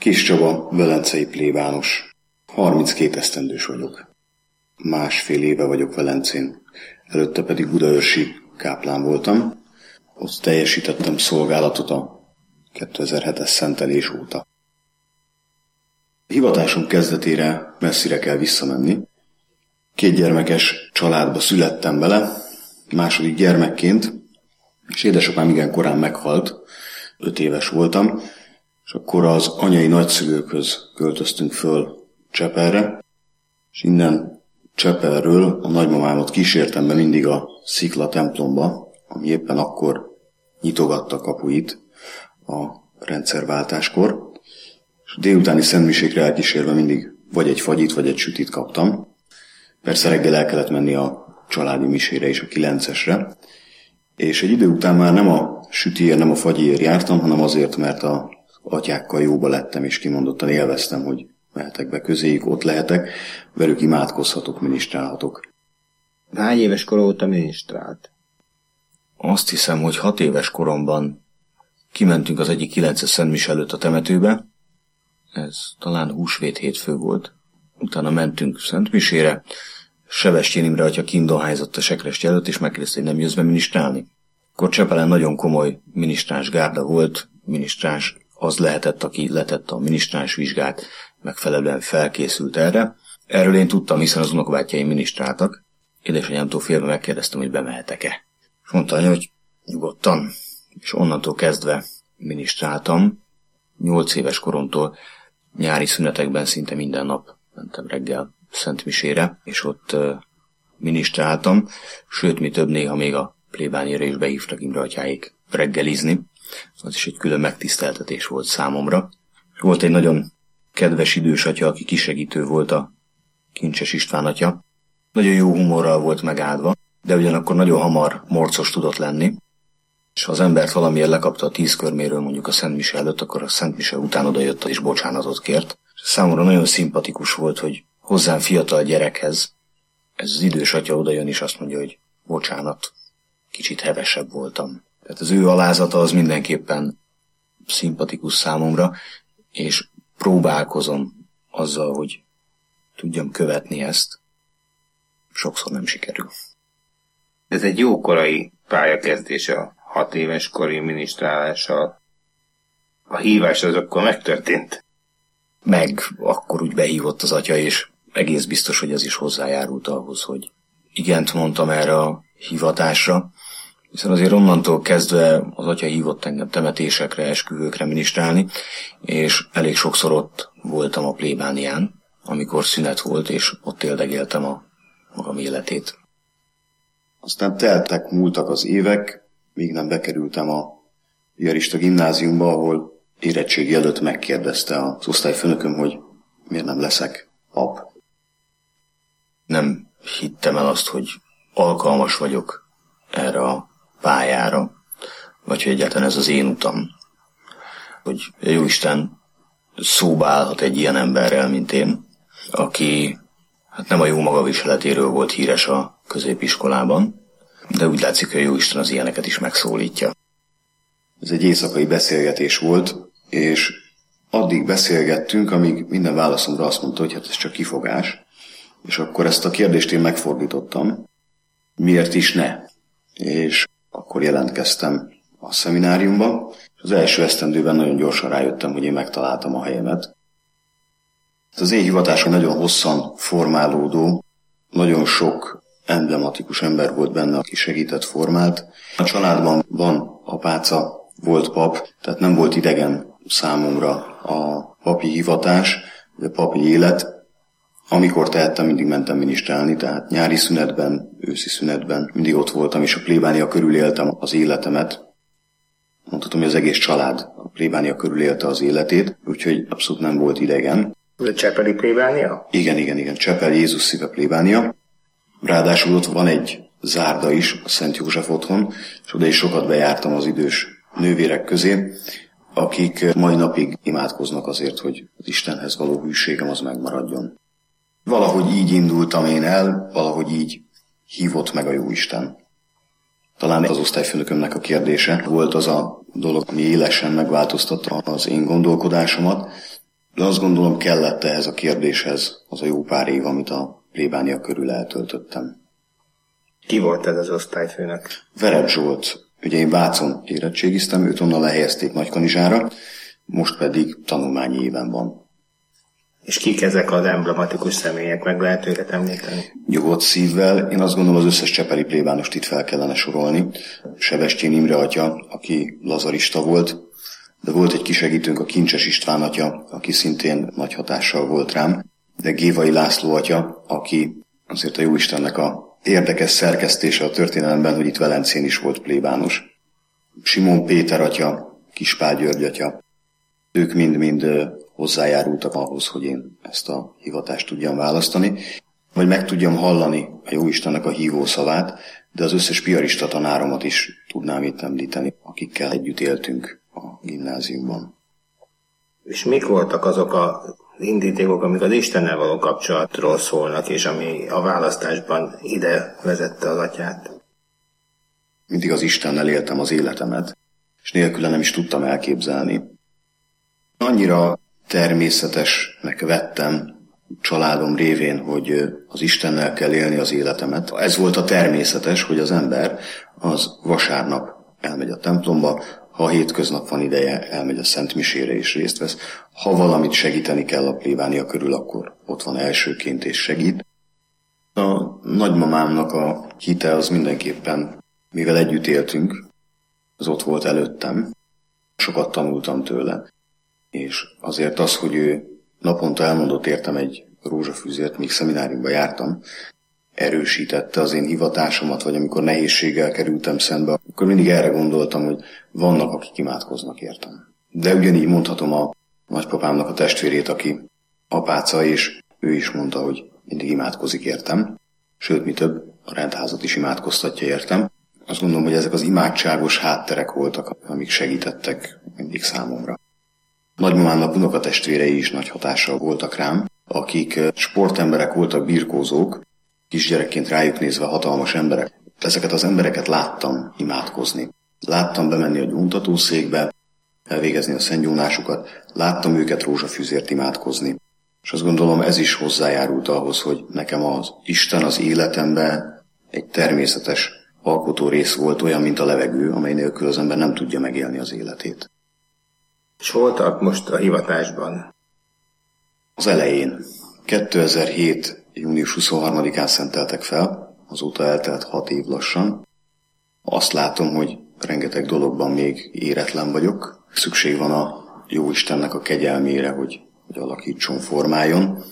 Kis Csaba, velencei plébános. 32 esztendős vagyok. 1,5 éve vagyok Velencén. Előtte pedig budaörsi káplán voltam. Ott teljesítettem szolgálatot a 2007-es szentelés óta. A hivatásom kezdetére messzire kell visszamenni. 2 gyermekes családba születtem bele, második gyermekként, és édesapám igen korán meghalt, 5 éves voltam, és akkor az anyai nagyszülőkhöz költöztünk föl Csepelre, és innen Csepelről a nagymamámat kísértem be mindig a Szikla templomba, ami éppen akkor nyitogatta kapuit a rendszerváltáskor, és délutáni szentmisékre elkísérve mindig vagy egy fagyit, vagy egy sütit kaptam. Persze reggel el kellett menni a családi misére is, a 9-esre, és egy idő után már nem a sütiért, nem a fagyiért jártam, hanem azért, mert az atyákkal jóba lettem, és kimondottan élveztem, hogy mehetek be közéjük, ott lehetek, velük imádkozhatok, minisztrálhatok. Hány éves kor óta minisztrált? Azt hiszem, hogy 6 éves koromban kimentünk az egyik 9-es szentmise előtt a temetőbe, ez talán húsvét hétfő volt, utána mentünk szentmisére, Sebestyén Imre atya kint dohányzott a sekrestye előtt, és megkérdezte, hogy nem jössz be minisztrálni. Akkor Csepelen nagyon komoly minisztráns gárda volt, minisztráns az lehetett, aki letette a minisztráns vizsgát, megfelelően felkészült erre. Erről én tudtam, hiszen az unokabátyjaim minisztráltak. Édesanyámtól félve megkérdeztem, hogy bemehetek-e. És mondta anya, hogy nyugodtan. És onnantól kezdve minisztráltam. 8 éves koromtól nyári szünetekben szinte minden nap mentem reggel szentmisére, és ott minisztráltam, sőt, mi több, néha még a plébániára is behívtak Imre atyáik reggelizni. Az is egy külön megtiszteltetés volt számomra. Volt egy nagyon kedves idős atya, aki kisegítő volt, a Kincses István atya. Nagyon jó humorral volt megáldva, de ugyanakkor nagyon hamar morcos tudott lenni, és ha az embert valamiért lekapta a 10 körméről mondjuk a szentmise előtt, akkor a szentmise után odajött és bocsánatot kért. Számomra nagyon szimpatikus volt, hogy hozzám fiatal gyerekhez ez az idős atya odajön és azt mondja, hogy bocsánat, kicsit hevesebb voltam. Tehát az ő alázata az mindenképpen szimpatikus számomra, és próbálkozom azzal, hogy tudjam követni ezt. Sokszor nem sikerül. Ez egy jó korai pályakezdés a 6 éves kori minisztrálással. A hívás az akkor megtörtént? Meg akkor úgy behívott az atya, és egész biztos, hogy ez is hozzájárult ahhoz, hogy igent mondtam erre a hivatásra, hiszen azért onnantól kezdve az atya hívott engem temetésekre, esküvőkre minisztrálni, és elég sokszor ott voltam a plébánián, amikor szünet volt, és ott éldegéltem a magam életét. Aztán teltek, múltak az évek, míg nem bekerültem a piarista gimnáziumba, ahol érettségi előtt megkérdezte az osztályfőnököm, hogy miért nem leszek pap. Nem hittem el azt, hogy alkalmas vagyok erre a pályára, vagy hogy egyáltalán ez az én utam. Hogy Jóisten szóba állhat egy ilyen emberrel, mint én, aki hát nem a jó magaviseletéről volt híres a középiskolában, de úgy látszik, hogy a Jóisten az ilyeneket is megszólítja. Ez egy éjszakai beszélgetés volt, és addig beszélgettünk, amíg minden válaszomra azt mondta, hogy hát ez csak kifogás, és akkor ezt a kérdést én megfordítottam, miért is ne? És akkor jelentkeztem a szemináriumba, és az első esztendőben nagyon gyorsan rájöttem, hogy én megtaláltam a helyemet. Az én hivatásom nagyon hosszan formálódó, nagyon sok emblematikus ember volt benne, aki segített, formált. A családban van apáca, volt pap, tehát nem volt idegen számomra a papi hivatás, a papi élet. Amikor tehettem, mindig mentem minisztrálni, tehát nyári szünetben, őszi szünetben mindig ott voltam, és a plébánia körül éltem az életemet. Mondhatom, hogy az egész család a plébánia körül élte az életét, úgyhogy abszolút nem volt idegen. A csepeli plébánia? Igen, Csepel Jézus szíve plébánia. Ráadásul ott van egy zárda is, a Szent József otthon, és oda is sokat bejártam az idős nővérek közé, akik mai napig imádkoznak azért, hogy az Istenhez való hűségem az megmaradjon. Valahogy így indultam én el, valahogy így hívott meg a Jóisten. Talán az osztályfőnökömnek a kérdése volt az a dolog, ami élesen megváltoztatta az én gondolkodásomat, De azt gondolom, kellett ehhez a kérdéshez az a jó pár év, amit a plébánia körül eltöltöttem. Ki volt ez az osztályfőnök? Verebs Zsolt. Ugye én Vácon érettségiztem, őt onnan lehelyezték Nagykanizsára, most pedig tanulmányi éven van. És kik ezek az emblematikus személyek? Meg lehet őket említeni? Nyugodt szívvel, én azt gondolom, az összes csepeli plébánost itt fel kellene sorolni. Sebestyén Imre atya, aki lazarista volt, de volt egy kisegítőnk, a Kincses István atya, aki szintén nagy hatással volt rám, de Gévai László atya, aki azért a Jóistennek a érdekes szerkesztése a történelemben, hogy itt Velencén is volt plébános. Simon Péter atya, Kispál György atya, ők mind-mind hozzájárultak ahhoz, hogy én ezt a hivatást tudjam választani, vagy meg tudjam hallani a Jóistennek a hívó szavát, de az összes piarista tanáromat is tudnám itt említeni, akikkel együtt éltünk a gimnáziumban. És mik voltak azok az indítékok, amik az Istennel való kapcsolatról szólnak, és ami a választásban ide vezette az atyát? Mindig az Istennel éltem az életemet, és nélküle nem is tudtam elképzelni. Annyira természetesnek vettem családom révén, hogy az Istennel kell élni az életemet. Ez volt a természetes, hogy az ember az vasárnap elmegy a templomba, ha hétköznap van ideje, elmegy a szentmisére és részt vesz. Ha valamit segíteni kell a plébánia körül, akkor ott van elsőként és segít. A nagymamámnak a hite az mindenképpen, mivel együtt éltünk, az ott volt előttem. Sokat tanultam tőle. És azért az, hogy ő naponta elmondott értem egy rózsafűzért, míg szemináriumba jártam, erősítette az én hivatásomat, vagy amikor nehézséggel kerültem szembe, akkor mindig erre gondoltam, hogy vannak, akik imádkoznak értem. De ugyanígy mondhatom a nagypapámnak a testvérét, aki apáca, és ő is mondta, hogy mindig imádkozik értem. Sőt, mi több, a rendházat is imádkoztatja értem. Azt gondolom, hogy ezek az imádságos hátterek voltak, amik segítettek mindig számomra. Nagymamámnak unokatestvérei is nagy hatással voltak rám, akik sportemberek voltak, birkózók, kisgyerekként rájuk nézve hatalmas emberek. Ezeket az embereket láttam imádkozni. Láttam bemenni a gyóntatószékbe, elvégezni a szentgyónásukat, láttam őket rózsafűzért imádkozni. És azt gondolom, ez is hozzájárult ahhoz, hogy nekem az Isten az életemben egy természetes alkotó rész volt, olyan, mint a levegő, amely nélkül az ember nem tudja megélni az életét. És hol tart most a hivatásban? Az elején. 2007. június 23-án szenteltek fel, azóta eltelt 6 év lassan. Azt látom, hogy rengeteg dologban még éretlen vagyok. Szükség van a Jóistennek a kegyelmére, hogy alakítson, formáljon.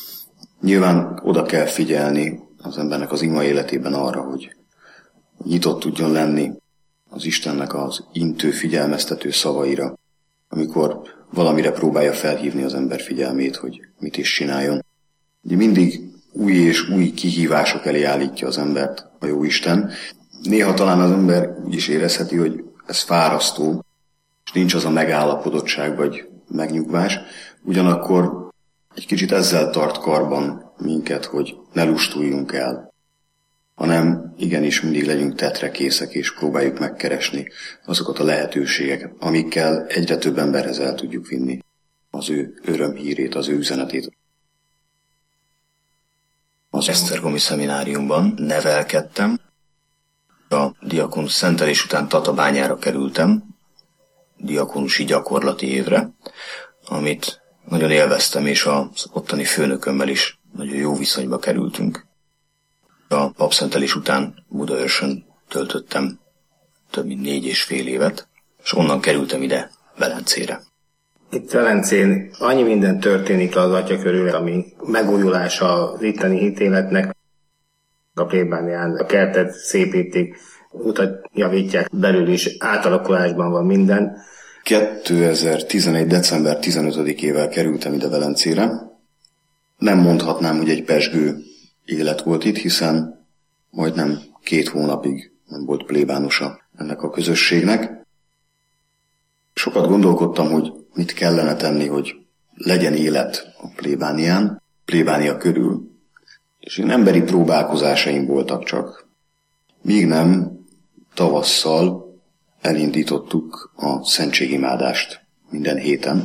Nyilván oda kell figyelni az embernek az ima életében arra, hogy nyitott tudjon lenni az Istennek az intő, figyelmeztető szavaira, amikor valamire próbálja felhívni az ember figyelmét, hogy mit is csináljon. Ugye mindig új és új kihívások elé állítja az embert a Jóisten. Néha talán az ember úgy is érezheti, hogy ez fárasztó, és nincs az a megállapodottság vagy megnyugvás. Ugyanakkor egy kicsit ezzel tart karban minket, hogy ne lustuljunk el, hanem igenis mindig legyünk tetrekészek, és próbáljuk megkeresni azokat a lehetőségeket, amikkel egyre több emberhez el tudjuk vinni az ő örömhírét, az ő üzenetét. Az Esztergomi szemináriumban nevelkedtem. A diakonus szentelés után Tatabányára kerültem, diakonusi gyakorlati évre, amit nagyon élveztem, és az ottani főnökömmel is nagyon jó viszonyba kerültünk. A papszentelés után Budaörsön töltöttem több mint 4,5 évet, és onnan kerültem ide Velencére. Itt Velencén annyi minden történik az atya körül, ami megújulása az itteni hitéletnek. A plébánián a kertet szépítik, utat javítják, belül is átalakulásban van minden. 2011. december 15-ével kerültem ide Velencére. Nem mondhatnám, hogy egy pezsgő élet volt itt, hiszen majdnem 2 hónapig nem volt plébánosa ennek a közösségnek. Sokat gondolkodtam, hogy mit kellene tenni, hogy legyen élet a plébánián, plébánia körül. És én emberi próbálkozásaim voltak csak. Míg nem tavasszal elindítottuk a szentségimádást minden héten.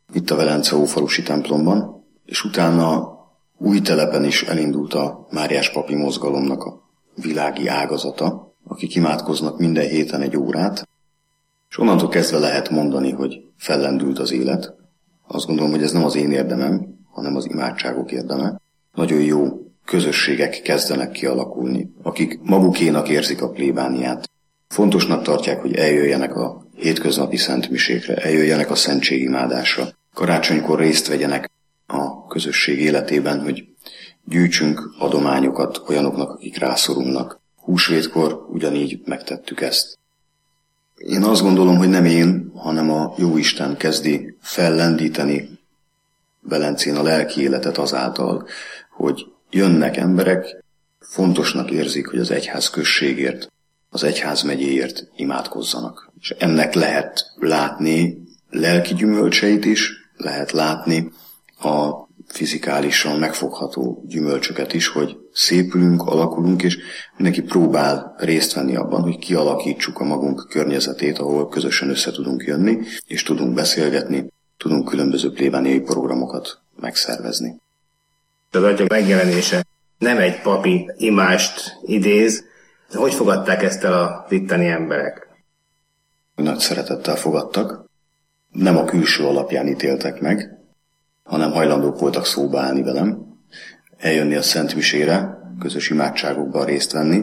itt a Velence Ófalusi templomban, és utána Újtelepen is elindult a Máriás papi mozgalomnak a világi ágazata, akik imádkoznak minden héten 1 órát, és onnantól kezdve lehet mondani, hogy fellendült az élet. Azt gondolom, hogy ez nem az én érdemem, hanem az imádságok érdeme. Nagyon jó közösségek kezdenek kialakulni, akik magukénak érzik a plébániát. Fontosnak tartják, hogy eljöjjenek a hétköznapi szentmisékre, eljöjjenek a szentségimádásra. Karácsonykor részt vegyenek a közösség életében, hogy gyűjtsünk adományokat olyanoknak, akik rászorulnak. Húsvétkor ugyanígy megtettük ezt. Én azt gondolom, hogy nem én, hanem a Jóisten kezdi fellendíteni Velencén a lelki életet azáltal, hogy jönnek emberek, fontosnak érzik, hogy az egyház községért, az egyház megyéért imádkozzanak. És ennek lehet látni lelki gyümölcseit is, lehet látni a fizikálisan megfogható gyümölcsöket is, hogy szépülünk, alakulunk, és mindenki próbál részt venni abban, hogy kialakítsuk a magunk környezetét, ahol közösen össze tudunk jönni, és tudunk beszélgetni, tudunk különböző plébániai programokat megszervezni. Az Atya megjelenése nem egy papi imást idéz. Hogy fogadták ezt el az itteni emberek? Nagy szeretettel fogadtak. Nem a külső alapján ítéltek meg, hanem hajlandók voltak szóba állni velem, eljönni a szentmisére, közös imádságokban részt venni.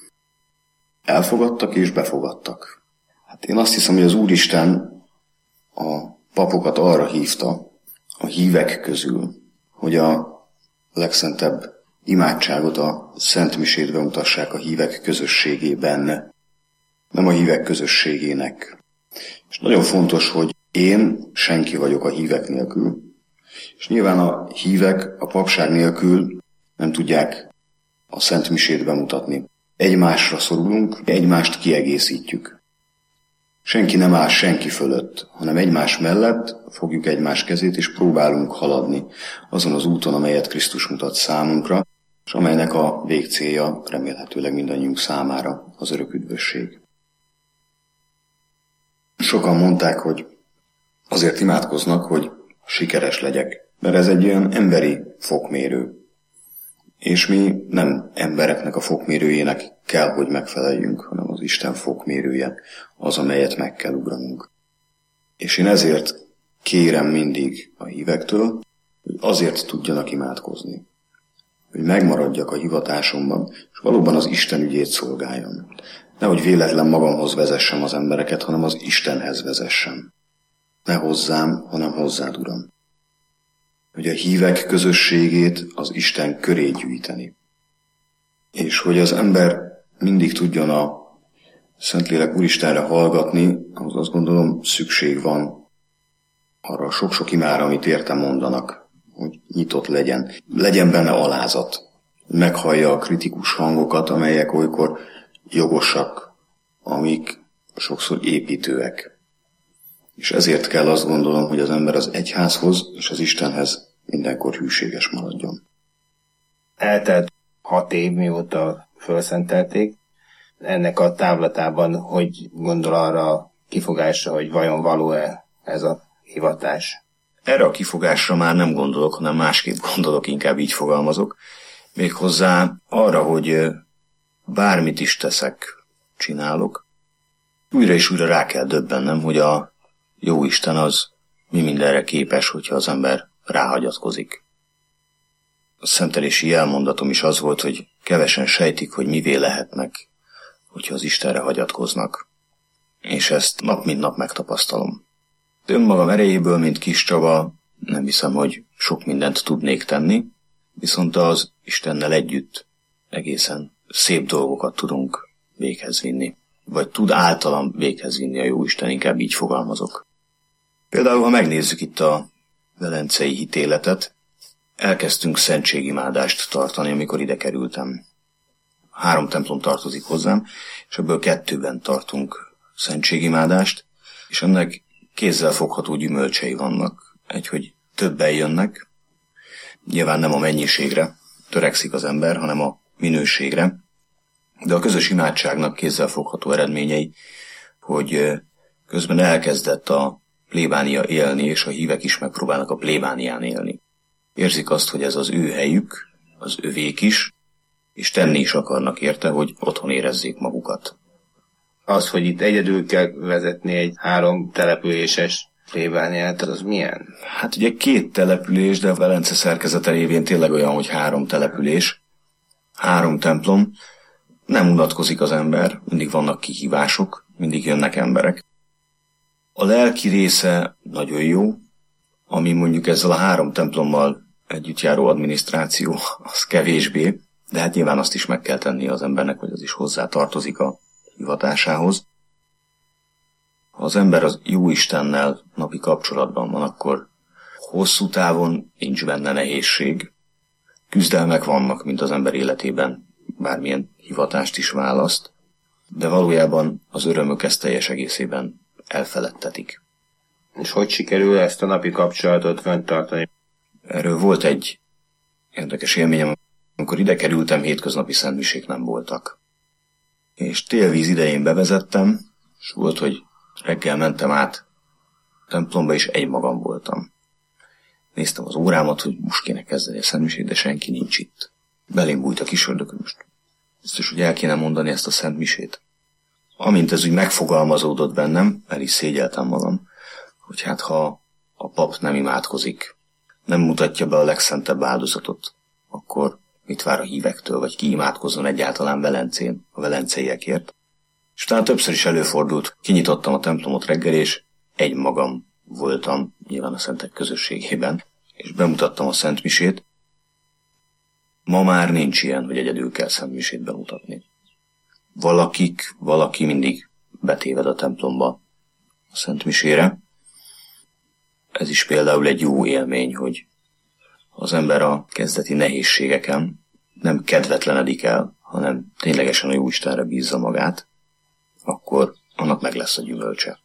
Elfogadtak és befogadtak. Hát én azt hiszem, hogy az Úristen a papokat arra hívta a hívek közül, hogy a legszentebb imádságot a szentmisétbe mutassák a hívek közösségében, nem a hívek közösségének. És nagyon fontos, hogy én senki vagyok a hívek nélkül, és nyilván a hívek a papság nélkül nem tudják a szentmisét bemutatni. Egymásra szorulunk, egymást kiegészítjük. Senki nem áll senki fölött, hanem egymás mellett fogjuk egymás kezét, és próbálunk haladni azon az úton, amelyet Krisztus mutat számunkra, és amelynek a végcélja remélhetőleg mindannyiunk számára az örök üdvösség. Sokan mondták, hogy azért imádkoznak, hogy sikeres legyek, mert ez egy olyan emberi fokmérő. És mi nem embereknek a fokmérőjének kell, hogy megfeleljünk, hanem az Isten fokmérője az, amelyet meg kell ugranunk. És én ezért kérem mindig a hívektől, hogy azért tudjanak imádkozni. Hogy megmaradjak a hivatásomban, és valóban az Isten ügyét szolgáljam. Nehogy véletlen magamhoz vezessem az embereket, hanem az Istenhez vezessem. Ne hozzám, hanem hozzád, Uram. Hogy a hívek közösségét az Isten köré gyűjteni. És hogy az ember mindig tudjon a Szentlélek Úristenre hallgatni, ahhoz azt gondolom szükség van arra a sok-sok imára, amit érte mondanak, hogy nyitott legyen. Legyen benne alázat. Meghallja a kritikus hangokat, amelyek olykor jogosak, amik sokszor építőek. És ezért kell azt gondolom, hogy az ember az egyházhoz és az Istenhez mindenkor hűséges maradjon. Eltelt 6 év, mióta felszentelték. Ennek a távlatában hogy gondol arra a kifogásra, hogy vajon való-e ez a hivatás? Erre a kifogásra már nem gondolok, hanem másképp gondolok, inkább így fogalmazok. Méghozzá arra, hogy bármit is teszek, csinálok, újra és újra rá kell döbbennem, hogy a Jóisten az mi mindenre képes, hogyha az ember ráhagyatkozik. A szentelési jelmondatom is az volt, hogy kevesen sejtik, hogy mivé lehetnek, hogyha az Istenre hagyatkoznak. És ezt nap mint nap megtapasztalom. De önmagam erejéből, mint Kis Csaba, nem hiszem, hogy sok mindent tudnék tenni, viszont az Istennel együtt egészen szép dolgokat tudunk véghez vinni. Vagy tud általam véghez vinni a Jóisten, inkább így fogalmazok. Például, ha megnézzük itt a velencei hitéletet, elkezdtünk szentségimádást tartani, amikor ide kerültem. 3 templom tartozik hozzám, és ebből 2-ben tartunk szentségimádást, és ennek kézzel fogható gyümölcsei vannak. Hogy többen jönnek, nyilván nem a mennyiségre törekszik az ember, hanem a minőségre, de a közös imádságnak kézzel fogható eredményei, hogy közben elkezdett a plébánia élni, és a hívek is megpróbálnak a plébánián élni. Érzik azt, hogy ez az ő helyük, az övék is, és tenni is akarnak érte, hogy otthon érezzék magukat. Az, hogy itt egyedül kell vezetni egy 3 településes plébániát, az milyen? Hát ugye 2 település, de a Velence szerkezete révén tényleg olyan, hogy 3 település, 3 templom. Nem unatkozik az ember, mindig vannak kihívások, mindig jönnek emberek. A lelki része nagyon jó, ami mondjuk ezzel a 3 templommal együtt járó adminisztráció, az kevésbé, de hát nyilván azt is meg kell tenni az embernek, hogy az is hozzá tartozik a hivatásához. Ha az ember az Jóistennel napi kapcsolatban van, akkor hosszú távon nincs benne nehézség. Küzdelmek vannak, mint az ember életében, bármilyen hivatást is választ, de valójában az örömök ezt teljes egészében elfeledtetik. És hogy sikerül ezt a napi kapcsolatot fenntartani? Erről volt egy érdekes élményem, amikor ide kerültem, hétköznapi szentmisék nem voltak. És télvíz idején bevezettem, és volt, hogy reggel mentem át a templomba, és egymagam voltam. Néztem az órámat, hogy most kéne kezdeni a szentmisét, de senki nincs itt. Belém bújt a kis ördög, most biztos, hogy el kéne mondani ezt a szentmisét. Amint ez úgy megfogalmazódott bennem, el is szégyeltem magam, hogy hát ha a pap nem imádkozik, nem mutatja be a legszentebb áldozatot, akkor mit vár a hívektől, vagy ki imádkozzon egyáltalán Velencén, a velenceiekért. És utána többször is előfordult, kinyitottam a templomot reggel, és egymagam voltam, nyilván a szentek közösségében, és bemutattam a szentmisét. Ma már nincs ilyen, hogy egyedül kell szentmisét bemutatni. Valaki mindig betéved a templomba a szentmisére. Ez is például egy jó élmény, hogy az ember a kezdeti nehézségeken nem kedvetlenedik el, hanem ténylegesen a Jóistenre bízza magát, akkor annak meg lesz a gyümölcse.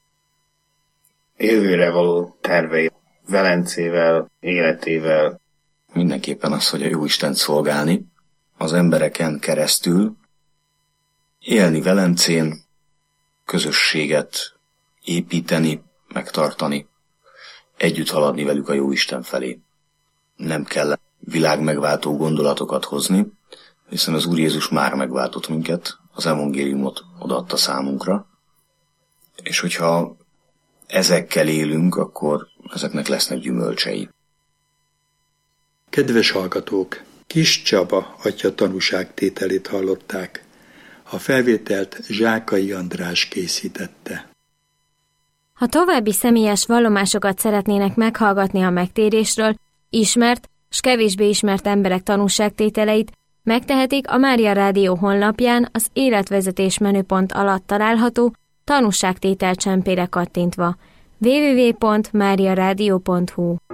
Jövőre való tervei Velencével, életével? Mindenképpen az, hogy a Jóistent szolgálni, az embereken keresztül, élni Velencén, közösséget építeni, megtartani, együtt haladni velük a Jóisten felé. Nem kell világmegváltó gondolatokat hozni, hiszen az Úr Jézus már megváltott minket, az evangéliumot odaadta számunkra, és hogyha ezekkel élünk, akkor ezeknek lesznek gyümölcsei. Kedves hallgatók! Kis Csaba atya tanúságtételét hallották. A felvételt Zsákai András készítette. Ha további személyes vallomásokat szeretnének meghallgatni a megtérésről, ismert s kevésbé ismert emberek tanúságtételeit, megtehetik a Mária Rádió honlapján az életvezetés menüpont alatt található tanúságtétel csempére kattintva. www.mariaradio.hu